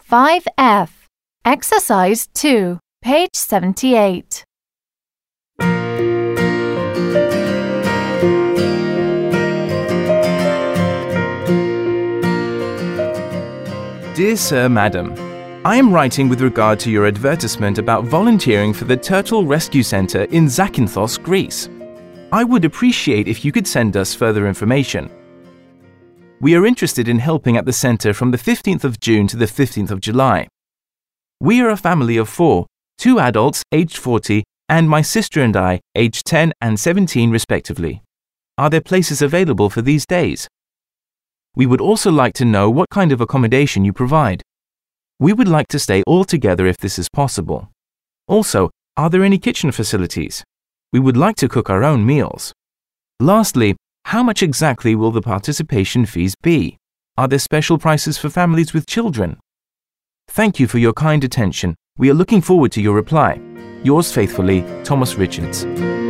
5F. Exercise 2, page 78. Dear Sir, Madam, I am writing with regard to your advertisement about volunteering for the Turtle Rescue Centre in Zakynthos, Greece. I would appreciate if you could send us further information. We are interested in helping at the centre from the 15th of June to the 15th of July. We are a family of 4, 2 adults aged 40 and my sister and I aged 10 and 17 respectively. Are there places available for these days? We would also like to know what kind of accommodation you provide. We would like to stay all together if this is possible. Also, are there any kitchen facilities? We would like to cook our own meals. Lastly, how much exactly will the participation fees be? Are there special prices for families with children? Thank you for your kind attention. We are looking forward to your reply. Yours faithfully, Thomas Richards.